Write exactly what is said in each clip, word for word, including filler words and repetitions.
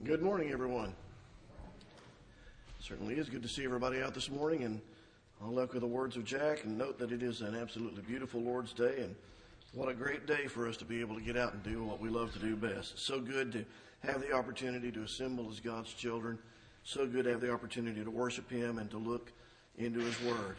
Good morning, everyone. It certainly is good to see everybody out this morning, and I'll echo the words of Jack and note that it is an absolutely beautiful Lord's Day, and what a great day for us to be able to get out and do what we love to do best. It's so good to have the opportunity to assemble as God's children. So good to have the opportunity to worship Him and to look into His Word.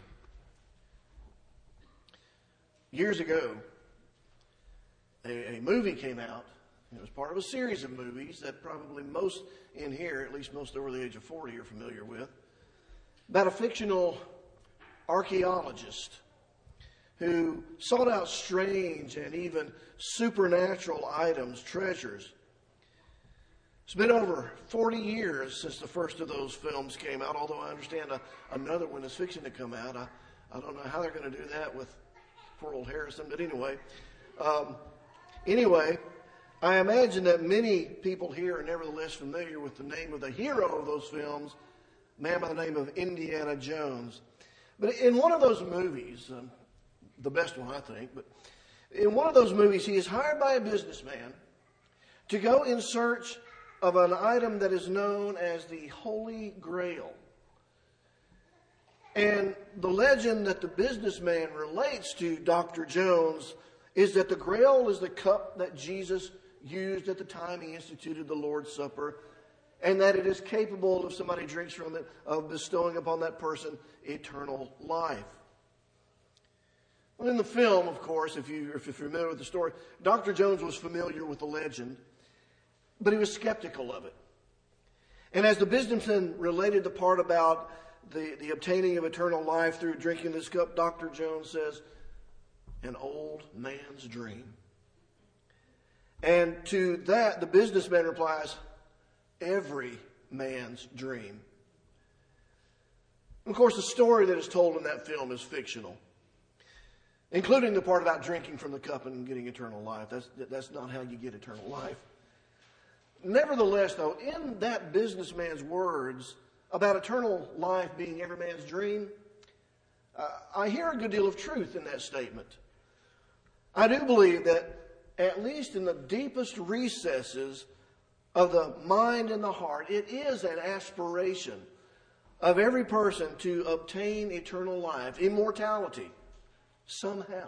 Years ago, a, a movie came out. It was part of a series of movies that probably most in here, at least most over the age of forty, are familiar with, about a fictional archaeologist who sought out strange and even supernatural items, treasures. It's been over forty years since the first of those films came out, although I understand a, another one is fixing to come out. I, I don't know how they're going to do that with poor old Harrison, but anyway. Um, anyway... I imagine that many people here are nevertheless familiar with the name of the hero of those films, a man by the name of Indiana Jones. But in one of those movies, um, the best one I think, but in one of those movies he is hired by a businessman to go in search of an item that is known as the Holy Grail. And the legend that the businessman relates to Doctor Jones is that the Grail is the cup that Jesus used at the time he instituted the Lord's Supper, and that it is capable, if somebody drinks from it, of bestowing upon that person eternal life. Well, in the film, of course, if, you, if you're familiar with the story, Doctor Jones was familiar with the legend, but he was skeptical of it. And as the businessman related the part about the, the obtaining of eternal life through drinking this cup, Doctor Jones says, an old man's dream. And to that, the businessman replies, every man's dream. Of course, the story that is told in that film is fictional, including the part about drinking from the cup and getting eternal life. That's, that's not how you get eternal life. Nevertheless, though, in that businessman's words about eternal life being every man's dream, uh, I hear a good deal of truth in that statement. I do believe that at least in the deepest recesses of the mind and the heart, it is an aspiration of every person to obtain eternal life, immortality, somehow.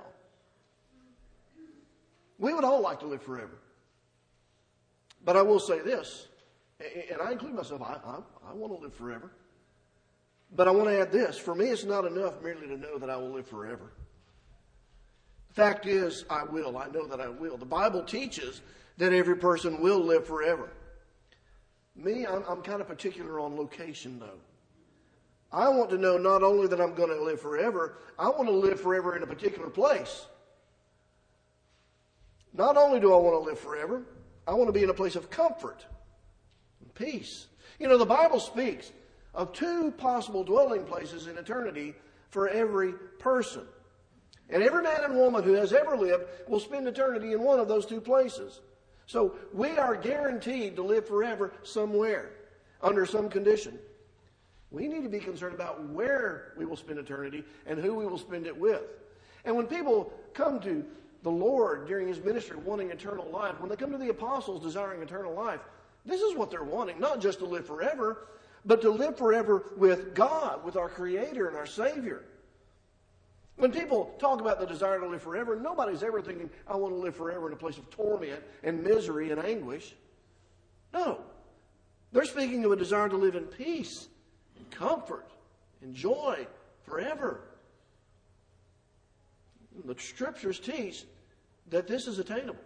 We would all like to live forever. But I will say this, and I include myself, I, I, I want to live forever. But I want to add this, for me it's not enough merely to know that I will live forever. Fact is, I will. I know that I will. The Bible teaches that every person will live forever. Me, I'm, I'm kind of particular on location, though. I want to know not only that I'm going to live forever, I want to live forever in a particular place. Not only do I want to live forever, I want to be in a place of comfort and peace. You know, the Bible speaks of two possible dwelling places in eternity for every person. And every man and woman who has ever lived will spend eternity in one of those two places. So we are guaranteed to live forever somewhere, under some condition. We need to be concerned about where we will spend eternity and who we will spend it with. And when people come to the Lord during His ministry wanting eternal life, when they come to the apostles desiring eternal life, this is what they're wanting, not just to live forever, but to live forever with God, with our Creator and our Savior. When people talk about the desire to live forever, nobody's ever thinking, I want to live forever in a place of torment and misery and anguish. No. They're speaking of a desire to live in peace and comfort and joy forever. The Scriptures teach that this is attainable.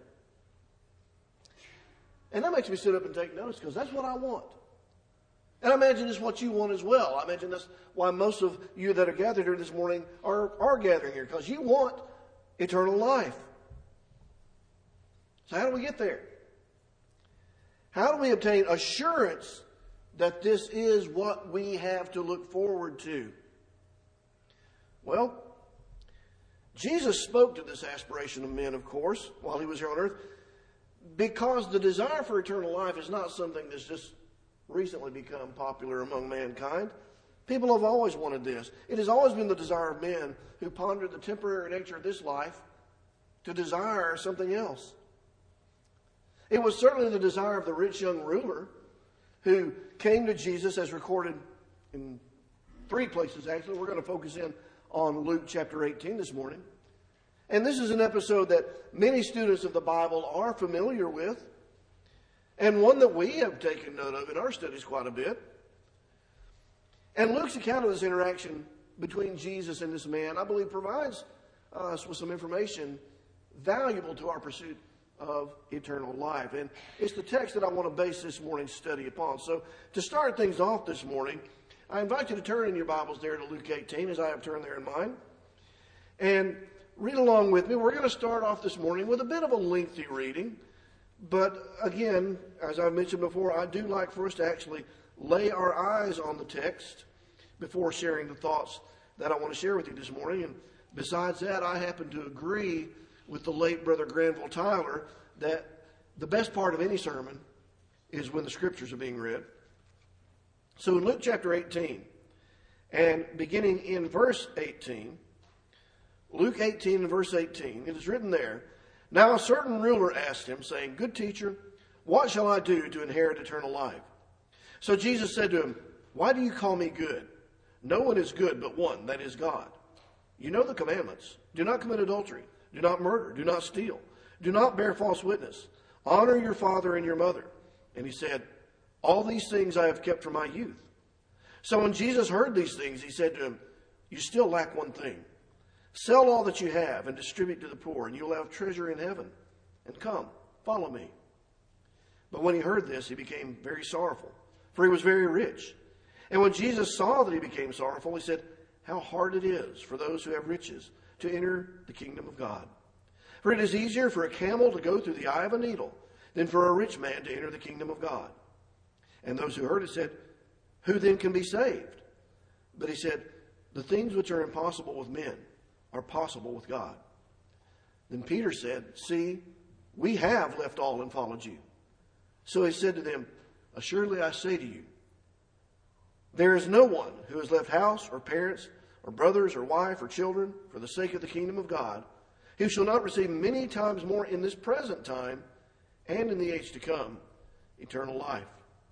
And that makes me sit up and take notice because that's what I want. And I imagine it's what you want as well. I imagine that's why most of you that are gathered here this morning are, are gathering here, because you want eternal life. So how do we get there? How do we obtain assurance that this is what we have to look forward to? Well, Jesus spoke to this aspiration of men, of course, while He was here on earth, because the desire for eternal life is not something that's just recently become popular among mankind. People have always wanted this. It has always been the desire of men who pondered the temporary nature of this life to desire something else. It was certainly the desire of the rich young ruler who came to Jesus as recorded in three places, actually. We're going to focus in on Luke chapter eighteen this morning. And this is an episode that many students of the Bible are familiar with, and one that we have taken note of in our studies quite a bit. And Luke's account of this interaction between Jesus and this man, I believe, provides us with some information valuable to our pursuit of eternal life. And it's the text that I want to base this morning's study upon. So to start things off this morning, I invite you to turn in your Bibles there to Luke eighteen, as I have turned there in mine, and read along with me. We're going to start off this morning with a bit of a lengthy reading. But again, as I mentioned before, I do like for us to actually lay our eyes on the text before sharing the thoughts that I want to share with you this morning. And besides that, I happen to agree with the late Brother Granville Tyler that the best part of any sermon is when the scriptures are being read. So in Luke chapter eighteen, and beginning in verse eighteen, Luke eighteen and verse eighteen, it is written there, "Now a certain ruler asked him, saying, 'Good teacher, what shall I do to inherit eternal life?' So Jesus said to him, 'Why do you call me good? No one is good but one, that is God. You know the commandments. Do not commit adultery. Do not murder. Do not steal. Do not bear false witness. Honor your father and your mother.' And he said, 'All these things I have kept from my youth.' So when Jesus heard these things, he said to him, 'You still lack one thing. Sell all that you have and distribute to the poor, and you will have treasure in heaven. And come, follow me.' But when he heard this, he became very sorrowful, for he was very rich. And when Jesus saw that he became sorrowful, he said, 'How hard it is for those who have riches to enter the kingdom of God. For it is easier for a camel to go through the eye of a needle than for a rich man to enter the kingdom of God.' And those who heard it said, 'Who then can be saved?' But he said, 'The things which are impossible with men are possible with God.' Then Peter said, 'See, we have left all and followed you.' So he said to them, 'Assuredly I say to you, there is no one who has left house or parents or brothers or wife or children for the sake of the kingdom of God, who shall not receive many times more in this present time and in the age to come eternal life.'"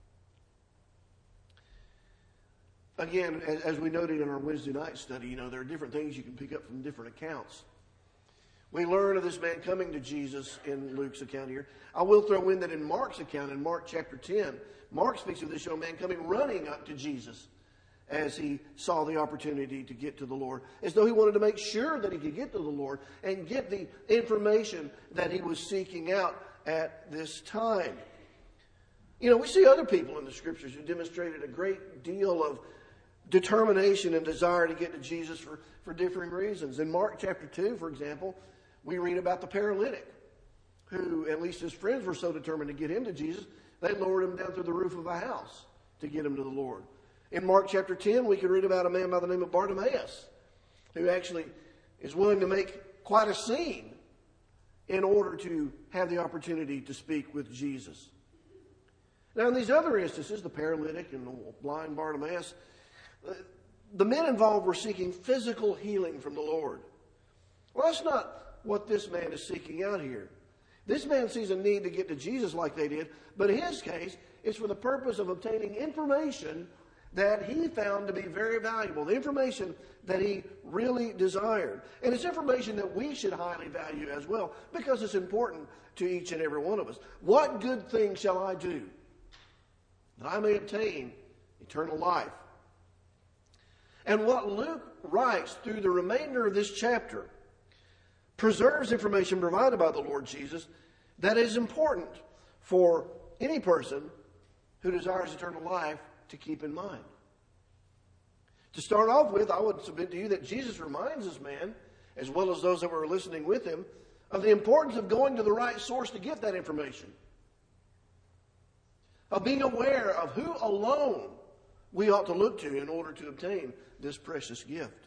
Again, as we noted in our Wednesday night study, you know, there are different things you can pick up from different accounts. We learn of this man coming to Jesus in Luke's account here. I will throw in that in Mark's account, in Mark chapter ten, Mark speaks of this young man coming running up to Jesus as he saw the opportunity to get to the Lord, as though he wanted to make sure that he could get to the Lord and get the information that he was seeking out at this time. You know, we see other people in the scriptures who demonstrated a great deal of determination and desire to get to Jesus for, for differing reasons. In Mark chapter two, for example, we read about the paralytic who, at least his friends were so determined to get him to Jesus, they lowered him down through the roof of a house to get him to the Lord. In Mark chapter ten, we can read about a man by the name of Bartimaeus, who actually is willing to make quite a scene in order to have the opportunity to speak with Jesus. Now, in these other instances, the paralytic and the blind Bartimaeus, the men involved were seeking physical healing from the Lord. Well, that's not what this man is seeking out here. This man sees a need to get to Jesus like they did, but in his case, it's for the purpose of obtaining information that he found to be very valuable, the information that he really desired. And it's information that we should highly value as well, because it's important to each and every one of us. What good thing shall I do that I may obtain eternal life? And what Luke writes through the remainder of this chapter preserves information provided by the Lord Jesus that is important for any person who desires eternal life to keep in mind. To start off with, I would submit to you that Jesus reminds this man, as well as those that were listening with him, of the importance of going to the right source to get that information. Of being aware of who alone we ought to look to in order to obtain this precious gift.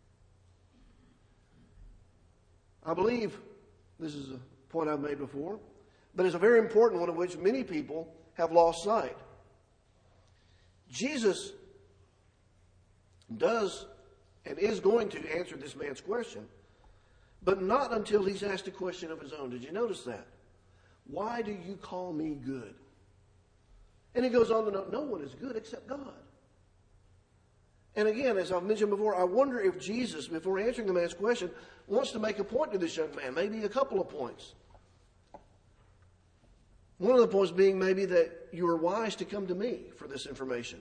I believe this is a point I've made before, but it's a very important one of which many people have lost sight. Jesus does and is going to answer this man's question, but not until he's asked a question of his own. Did you notice that? Why do you call me good? And he goes on to note, no one is good except God. And again, as I've mentioned before, I wonder if Jesus, before answering the man's question, wants to make a point to this young man, maybe a couple of points. One of the points being maybe that you are wise to come to me for this information.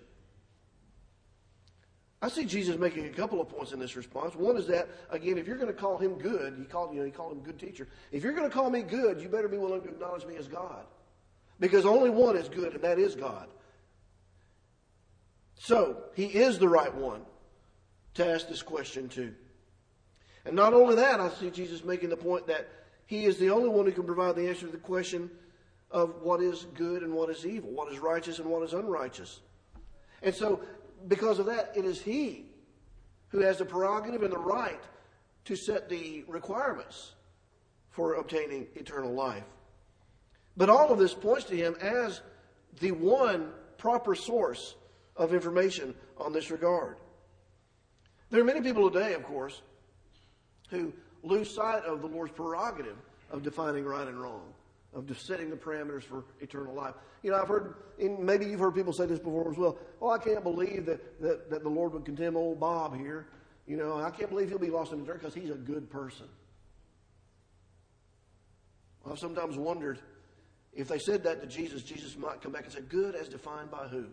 I see Jesus making a couple of points in this response. One is that, again, if you're going to call him good, he called, you know, he called him good teacher. If you're going to call me good, you better be willing to acknowledge me as God. Because only one is good, and that is God. So, he is the right one to ask this question to. And not only that, I see Jesus making the point that he is the only one who can provide the answer to the question of what is good and what is evil, what is righteous and what is unrighteous. And so, because of that, it is he who has the prerogative and the right to set the requirements for obtaining eternal life. But all of this points to him as the one proper source of information on this regard. There are many people today, of course, who lose sight of the Lord's prerogative of defining right and wrong, of setting the parameters for eternal life. You know, I've heard, and maybe you've heard people say this before as well, oh, I can't believe that, that, that the Lord would condemn old Bob here. You know, I can't believe he'll be lost in the dirt because he's a good person. I've sometimes wondered if they said that to Jesus, Jesus might come back and say, good as defined by who?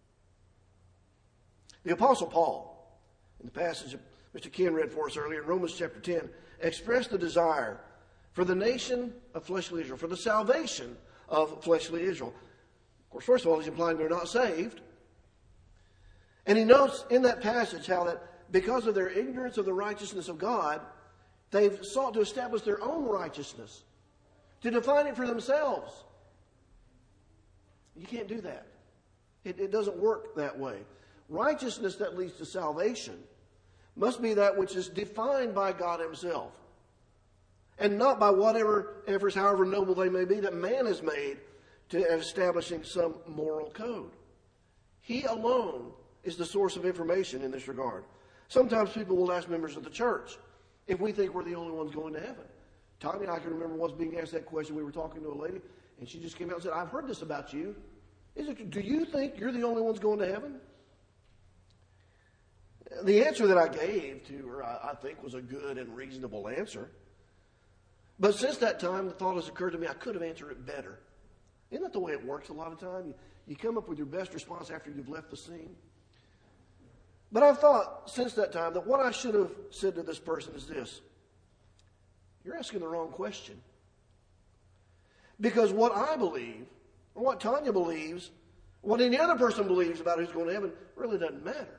The Apostle Paul, in the passage Mister Ken read for us earlier in Romans chapter ten, expressed the desire for the nation of fleshly Israel, for the salvation of fleshly Israel. Of course, first of all, he's implying they're not saved. And he notes in that passage how that because of their ignorance of the righteousness of God, they've sought to establish their own righteousness, to define it for themselves. You can't do that. It, it doesn't work that way. Righteousness that leads to salvation must be that which is defined by God himself, and not by whatever efforts, however noble they may be, that man has made to establishing some moral code. He alone is the source of information in this regard. Sometimes people will ask members of the church if we think we're the only ones going to heaven. Tommy, I can remember once being asked that question. We were talking to a lady, and she just came out and said, I've heard this about you. Is it, do you think you're the only ones going to heaven? The answer that I gave to her, I, I think, was a good and reasonable answer. But since that time, the thought has occurred to me, I could have answered it better. Isn't that the way it works a lot of time? You, you come up with your best response after you've left the scene. But I've thought since that time that what I should have said to this person is this. You're asking the wrong question. Because what I believe, or what Tanya believes, what any other person believes about who's going to heaven really doesn't matter.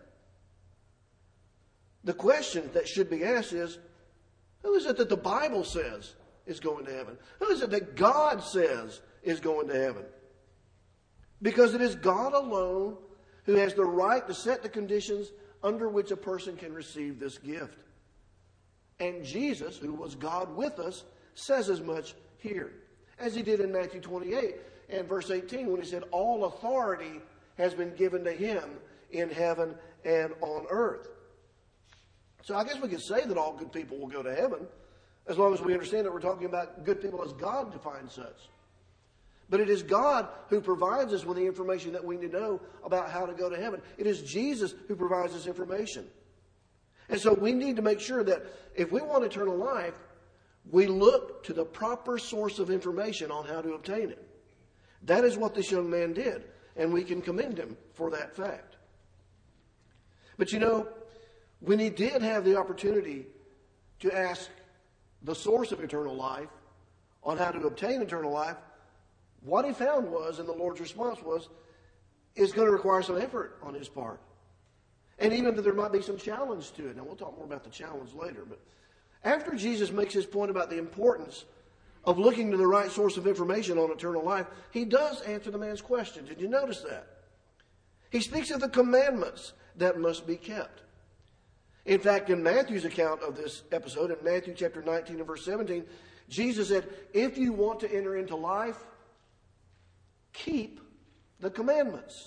The question that should be asked is, who is it that the Bible says is going to heaven? Who is it that God says is going to heaven? Because it is God alone who has the right to set the conditions under which a person can receive this gift. And Jesus, who was God with us, says as much here, as he did in Matthew twenty-eight and verse eighteen, when he said, all authority has been given to him in heaven and on earth. So I guess we could say that all good people will go to heaven, as long as we understand that we're talking about good people as God defines such. But it is God who provides us with the information that we need to know about how to go to heaven. It is Jesus who provides this information. And so we need to make sure that if we want eternal life, we look to the proper source of information on how to obtain it. That is what this young man did, and we can commend him for that fact. But you know, when he did have the opportunity to ask the source of eternal life on how to obtain eternal life, what he found was, and the Lord's response was, it's going to require some effort on his part. And even that there might be some challenge to it. Now, we'll talk more about the challenge later. But after Jesus makes his point about the importance of looking to the right source of information on eternal life, he does answer the man's question. Did you notice that? He speaks of the commandments that must be kept. In fact, in Matthew's account of this episode, in Matthew chapter nineteen and verse seventeen, Jesus said, if you want to enter into life, keep the commandments.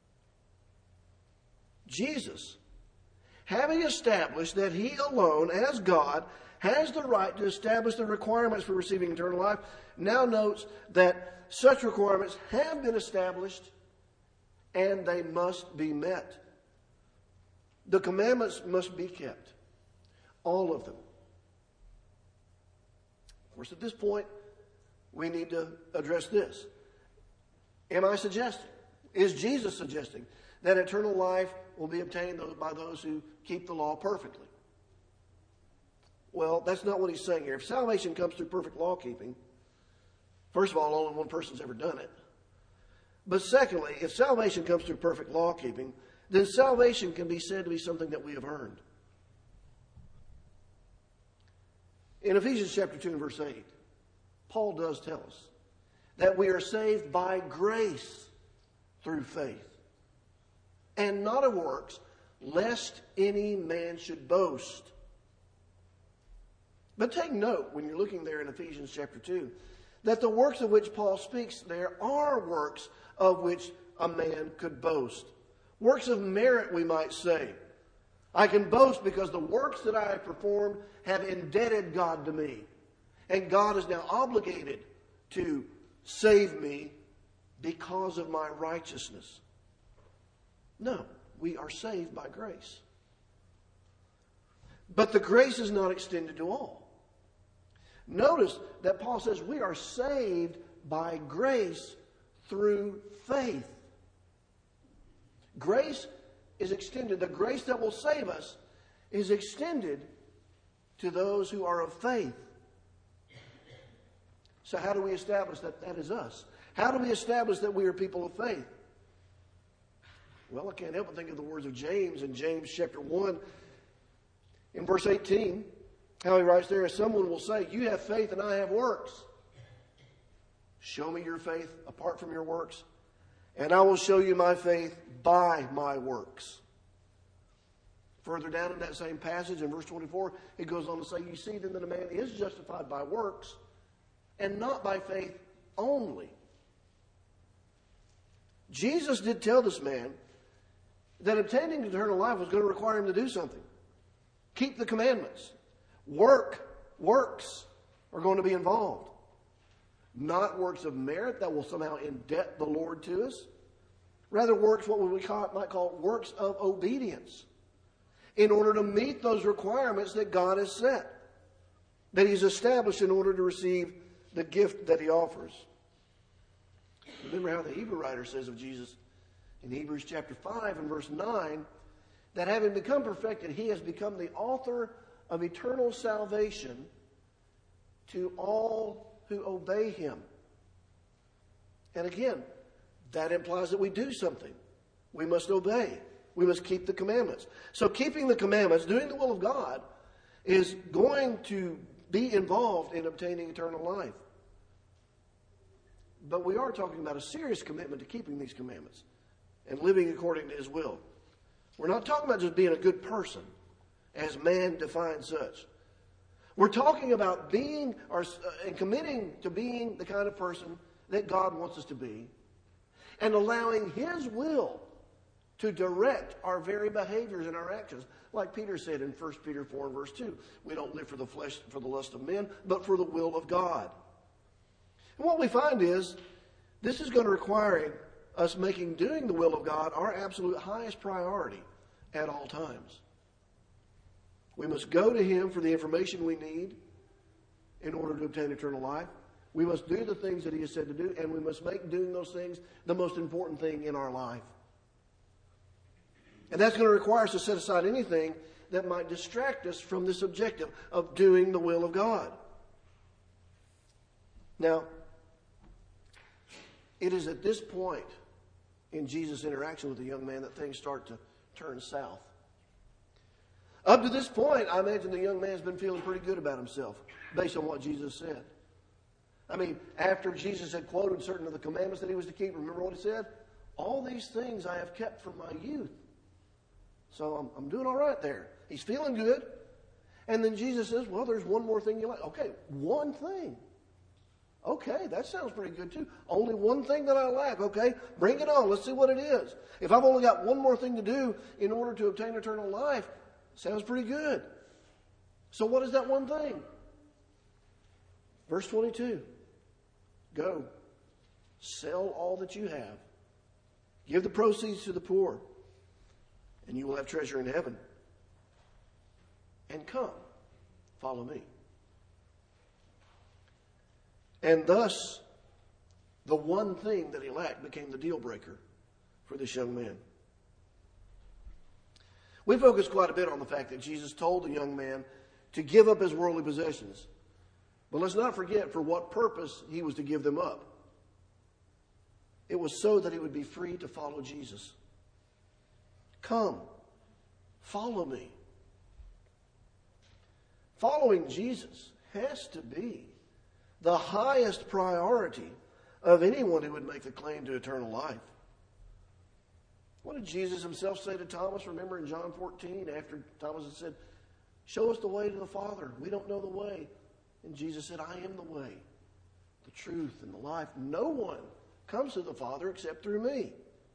Jesus, having established that he alone, as God, has the right to establish the requirements for receiving eternal life, now notes that such requirements have been established and they must be met. The commandments must be kept. All of them. Of course, at this point, we need to address this. Am I suggesting, is Jesus suggesting that eternal life will be obtained by those who keep the law perfectly? Well, that's not what he's saying here. If salvation comes through perfect law keeping, first of all, only one person's ever done it. But secondly, if salvation comes through perfect law keeping, then salvation can be said to be something that we have earned. In Ephesians chapter two and verse eight, Paul does tell us that we are saved by grace through faith, and not of works, lest any man should boast. But take note, when you're looking there in Ephesians chapter two, that the works of which Paul speaks there are works of which a man could boast. Works of merit, we might say. I can boast because the works that I have performed have indebted God to me. And God is now obligated to save me because of my righteousness. No, we are saved by grace. But the grace is not extended to all. Notice that Paul says we are saved by grace through faith. Grace is extended. The grace that will save us is extended to those who are of faith. So how do we establish that that is us? How do we establish that we are people of faith? Well, I can't help but think of the words of James in James chapter one. In verse eighteen, how he writes there, someone will say, you have faith and I have works. Show me your faith apart from your works, and I will show you my faith by my works. Further down in that same passage, in verse twenty-four, it goes on to say, you see then that a man is justified by works, and not by faith only. Jesus did tell this man that obtaining eternal life was going to require him to do something. Keep the commandments. Work, works are going to be involved. Not works of merit that will somehow indebt the Lord to us. Rather, works, what we call, might call works of obedience, in order to meet those requirements that God has set, that He's established in order to receive the gift that He offers. Remember how the Hebrew writer says of Jesus in Hebrews chapter five and verse nine, that having become perfected, He has become the author of eternal salvation to all who obey Him. And again, that implies that we do something. We must obey. We must keep the commandments. So keeping the commandments, doing the will of God, is going to be involved in obtaining eternal life. But we are talking about a serious commitment to keeping these commandments and living according to His will. We're not talking about just being a good person, as man defines such. We're talking about being or, uh, and committing to being the kind of person that God wants us to be, and allowing His will to direct our very behaviors and our actions. Like Peter said in First Peter four and verse two, we don't live for the flesh, for the lust of men, but for the will of God. And what we find is, this is going to require us making doing the will of God our absolute highest priority at all times. We must go to Him for the information we need in order to obtain eternal life. We must do the things that He has said to do, and we must make doing those things the most important thing in our life. And that's going to require us to set aside anything that might distract us from this objective of doing the will of God. Now, it is at this point in Jesus' interaction with the young man that things start to turn south. Up to this point, I imagine the young man's been feeling pretty good about himself based on what Jesus said. I mean, after Jesus had quoted certain of the commandments that he was to keep, remember what he said? All these things I have kept from my youth. So I'm, I'm doing all right there. He's feeling good. And then Jesus says, well, there's one more thing you like. Okay, one thing. Okay, that sounds pretty good too. Only one thing that I lack. Okay, bring it on. Let's see what it is. If I've only got one more thing to do in order to obtain eternal life, sounds pretty good. So what is that one thing? Verse twenty-two. Go, sell all that you have, Give the proceeds to the poor, and you will have treasure in heaven. And come, follow me. And thus, the one thing that he lacked became the deal breaker for this young man. We focus quite a bit on the fact that Jesus told the young man to give up his worldly possessions. But let's not forget for what purpose he was to give them up. It was so that he would be free to follow Jesus. Come, follow me. Following Jesus has to be the highest priority of anyone who would make the claim to eternal life. What did Jesus himself say to Thomas? Remember in John fourteen, after Thomas had said, show us the way to the Father. We don't know the way. And Jesus said, I am the way, the truth, and the life. No one comes to the Father except through me.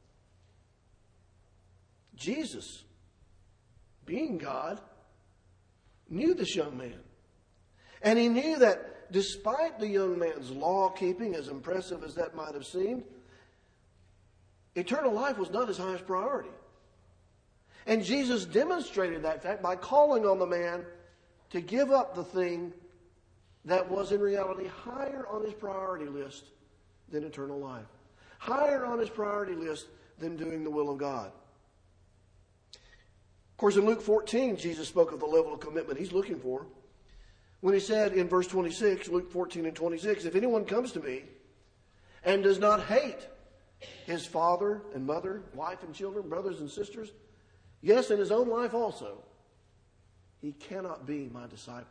Jesus, being God, knew this young man. And he knew that despite the young man's law-keeping, as impressive as that might have seemed, eternal life was not his highest priority. And Jesus demonstrated that fact by calling on the man to give up the thing that was in reality higher on his priority list than eternal life. Higher on his priority list than doing the will of God. Of course, in Luke fourteen, Jesus spoke of the level of commitment he's looking for. When he said in verse twenty-six, Luke fourteen and twenty-six, if anyone comes to me and does not hate his father and mother, wife and children, brothers and sisters, yes, in his own life also, he cannot be my disciple.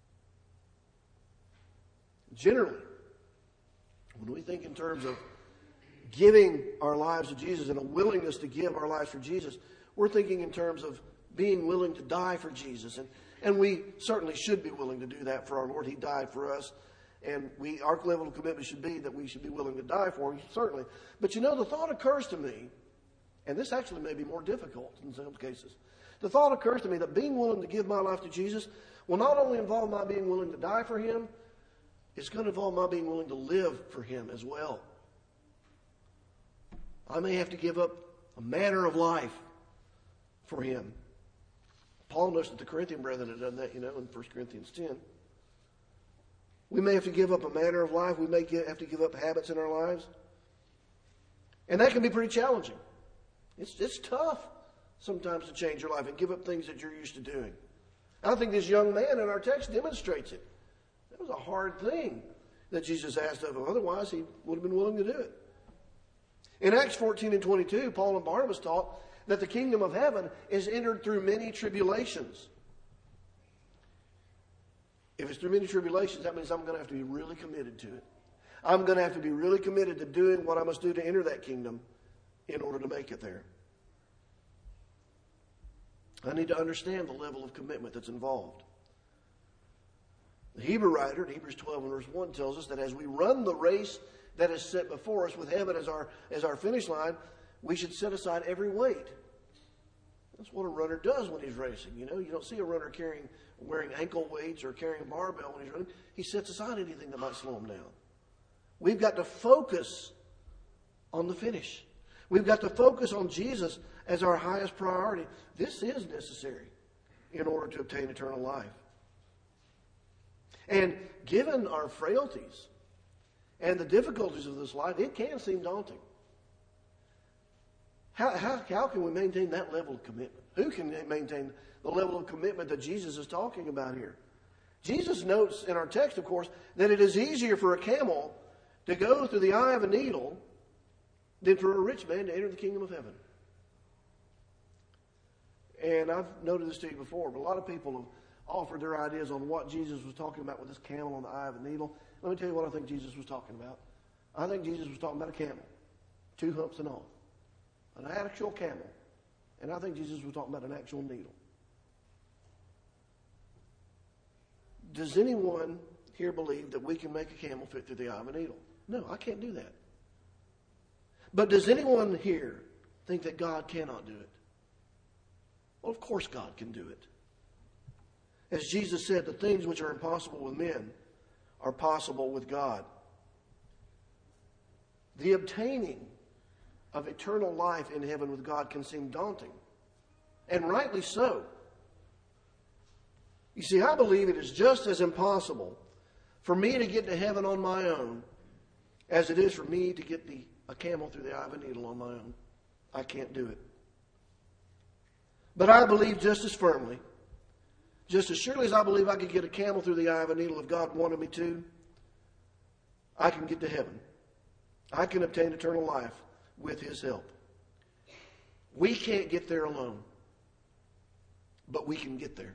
Generally, when we think in terms of giving our lives to Jesus and a willingness to give our lives for Jesus, we're thinking in terms of being willing to die for Jesus. And, and we certainly should be willing to do that for our Lord. He died for us. And we, our level of commitment should be that we should be willing to die for him, certainly. But you know, the thought occurs to me, and this actually may be more difficult in some cases. The thought occurs to me that being willing to give my life to Jesus will not only involve my being willing to die for him, it's going to involve my being willing to live for him as well. I may have to give up a manner of life for him. Paul noticed that the Corinthian brethren had done that, you know, in First Corinthians ten. We may have to give up a manner of life. We may get, have to give up habits in our lives. And that can be pretty challenging. It's, it's tough sometimes to change your life and give up things that you're used to doing. I think this young man in our text demonstrates it. It was a hard thing that Jesus asked of him. Otherwise, he would have been willing to do it. In Acts fourteen and twenty-two, Paul and Barnabas taught that the kingdom of heaven is entered through many tribulations. If it's through many tribulations, that means I'm going to have to be really committed to it. I'm going to have to be really committed to doing what I must do to enter that kingdom in order to make it there. I need to understand the level of commitment that's involved. The Hebrew writer in Hebrews twelve and verse one tells us that as we run the race that is set before us with heaven as our, as our finish line, we should set aside every weight. That's what a runner does when he's racing. You know, you don't see a runner carrying, wearing ankle weights or carrying a barbell when he's running. He sets aside anything that might slow him down. We've got to focus on the finish. We've got to focus on Jesus as our highest priority. This is necessary in order to obtain eternal life. And given our frailties and the difficulties of this life, it can seem daunting. How, how, how can we maintain that level of commitment? Who can maintain the level of commitment that Jesus is talking about here? Jesus notes in our text, of course, that it is easier for a camel to go through the eye of a needle than for a rich man to enter the kingdom of heaven. And I've noted this to you before, but a lot of people have offered their ideas on what Jesus was talking about with this camel on the eye of a needle. Let me tell you what I think Jesus was talking about. I think Jesus was talking about a camel, two humps and all. An actual camel. And I think Jesus was talking about an actual needle. Does anyone here believe that we can make a camel fit through the eye of a needle? No, I can't do that. But does anyone here think that God cannot do it? Well, of course God can do it. As Jesus said, the things which are impossible with men are possible with God. The obtaining of eternal life in heaven with God can seem daunting. And rightly so. You see, I believe it is just as impossible for me to get to heaven on my own as it is for me to get the, a camel through the eye of a needle on my own. I can't do it. But I believe just as firmly, just as surely as I believe I could get a camel through the eye of a needle if God wanted me to, I can get to heaven. I can obtain eternal life with His help. We can't get there alone, but we can get there.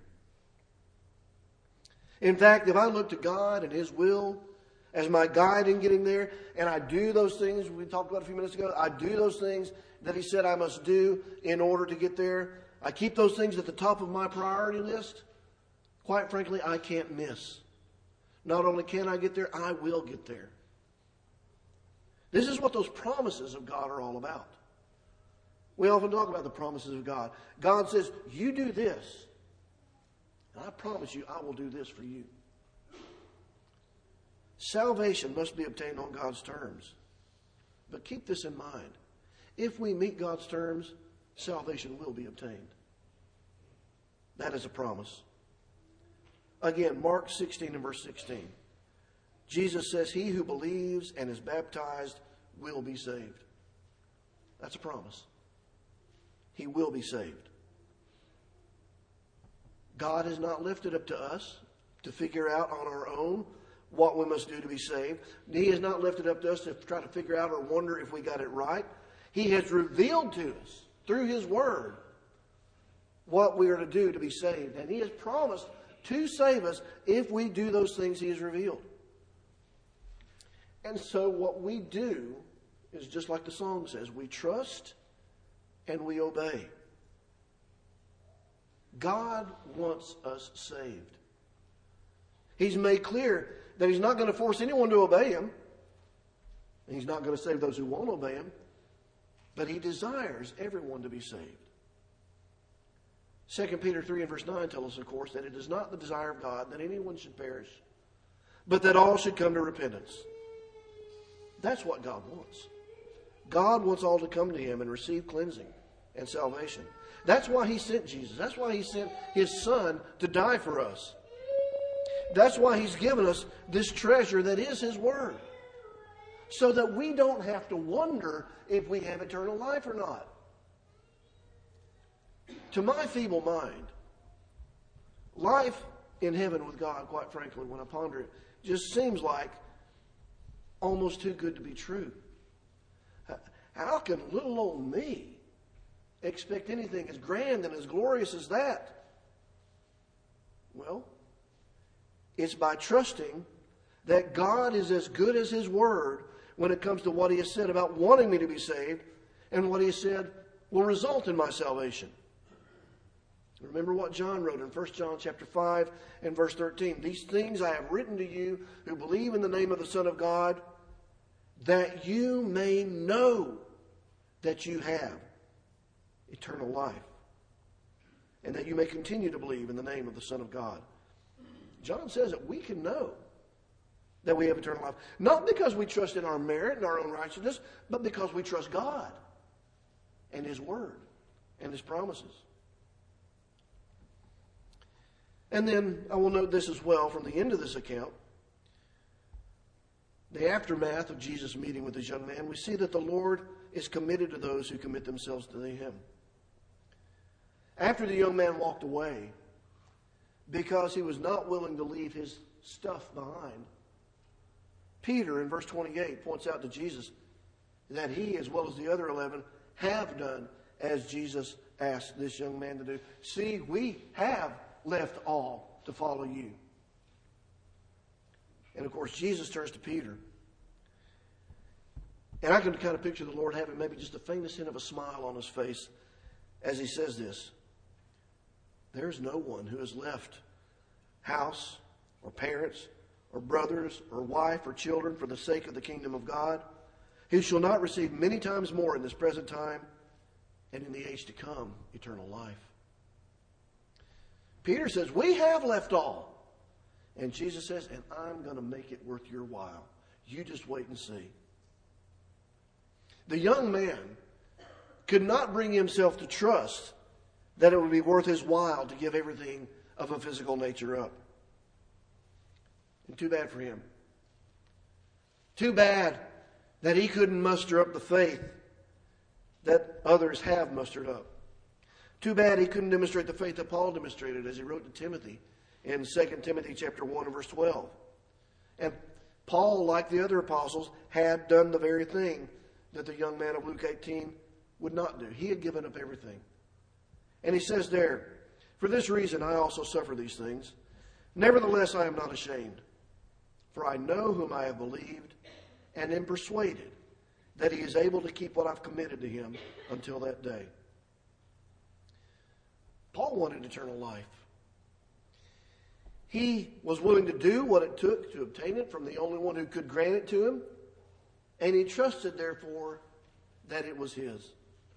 In fact, if I look to God and His will as my guide in getting there, and I do those things we talked about a few minutes ago, I do those things that He said I must do in order to get there, I keep those things at the top of my priority list, quite frankly, I can't miss. Not only can I get there, I will get there. This is what those promises of God are all about. We often talk about the promises of God. God says, you do this, and I promise you I will do this for you. Salvation must be obtained on God's terms. But keep this in mind. If we meet God's terms, salvation will be obtained. That is a promise. Again, Mark sixteen and verse sixteen. Jesus says, he who believes and is baptized will be saved. That's a promise. He will be saved. God has not left it up to us to figure out on our own what we must do to be saved. He has not left it up to us to try to figure out or wonder if we got it right. He has revealed to us through His Word what we are to do to be saved. And He has promised to save us if we do those things He has revealed. And so what we do is just like the song says, we trust and we obey. God wants us saved. He's made clear that He's not going to force anyone to obey Him. He's not going to save those who won't obey Him. But He desires everyone to be saved. Second Peter three and verse nine tells us, of course, that it is not the desire of God that anyone should perish, but that all should come to repentance. That's what God wants. God wants all to come to Him and receive cleansing and salvation. That's why He sent Jesus. That's why He sent His Son to die for us. That's why He's given us this treasure that is His Word. So that we don't have to wonder if we have eternal life or not. To my feeble mind, life in heaven with God, quite frankly, when I ponder it, just seems like almost too good to be true. How can little old me expect anything as grand and as glorious as that? Well, it's by trusting that God is as good as His Word when it comes to what He has said about wanting me to be saved and what He has said will result in my salvation. Remember what John wrote in First John chapter five and verse thirteen. These things I have written to you who believe in the name of the Son of God, that you may know that you have eternal life, and that you may continue to believe in the name of the Son of God. John says that we can know that we have eternal life, not because we trust in our merit and our own righteousness, but because we trust God and His Word and His promises. And then I will note this as well from the end of this account. The aftermath of Jesus' meeting with this young man, we see that the Lord is committed to those who commit themselves to Him. After the young man walked away, because he was not willing to leave his stuff behind, Peter in verse twenty-eight points out to Jesus that he, as well as the other eleven, have done as Jesus asked this young man to do. See, we have left all to follow you. And of course, Jesus turns to Peter. And I can kind of picture the Lord having maybe just the faintest hint of a smile on His face as He says this. There's no one who has left house or parents or brothers or wife or children for the sake of the kingdom of God who shall not receive many times more in this present time and in the age to come eternal life. Peter says, we have left all. And Jesus says, and I'm going to make it worth your while. You just wait and see. The young man could not bring himself to trust that it would be worth his while to give everything of a physical nature up. And too bad for him. Too bad that he couldn't muster up the faith that others have mustered up. Too bad he couldn't demonstrate the faith that Paul demonstrated as he wrote to Timothy in Second Timothy chapter one and verse twelve. And Paul, like the other apostles, had done the very thing that the young man of Luke eighteen would not do. He had given up everything. And he says there, "For this reason I also suffer these things. Nevertheless I am not ashamed. For I know whom I have believed, and am persuaded that he is able to keep what I've committed to him until that day." Paul wanted eternal life. He was willing to do what it took to obtain it from the only one who could grant it to him, and he trusted, therefore, that it was his.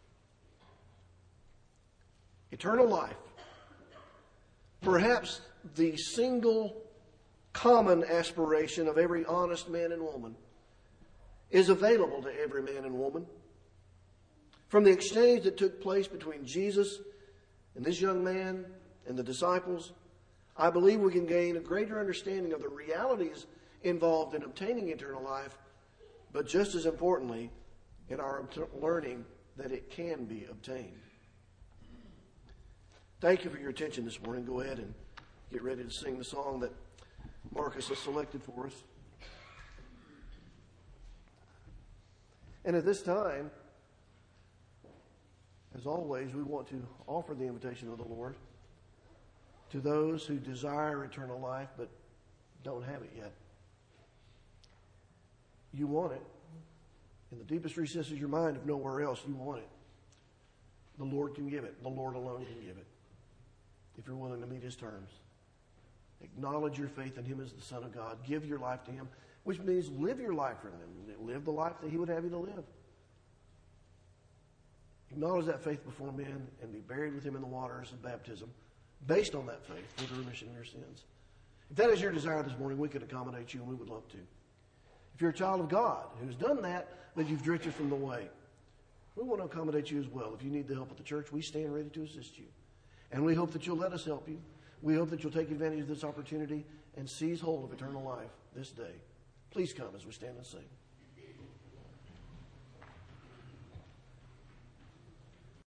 Eternal life, perhaps the single common aspiration of every honest man and woman, is available to every man and woman. From the exchange that took place between Jesus and this young man and the disciples, I believe we can gain a greater understanding of the realities involved in obtaining eternal life, but just as importantly, in our learning that it can be obtained. Thank you for your attention this morning. Go ahead and get ready to sing the song that Marcus has selected for us. And at this time, as always, we want to offer the invitation of the Lord to those who desire eternal life but don't have it yet. You want it. In the deepest recesses of your mind, if nowhere else, you want it. The Lord can give it. The Lord alone can give it, if you're willing to meet his terms. Acknowledge your faith in him as the Son of God. Give your life to him, which means live your life for him. Live the life that he would have you to live. Acknowledge that faith before men and be buried with him in the waters of baptism based on that faith for the remission of your sins. If that is your desire this morning, we could accommodate you, and we would love to. If you're a child of God who's done that, but you've drifted from the way, we want to accommodate you as well. If you need the help of the church, we stand ready to assist you. And we hope that you'll let us help you. We hope that you'll take advantage of this opportunity and seize hold of eternal life this day. Please come as we stand and sing.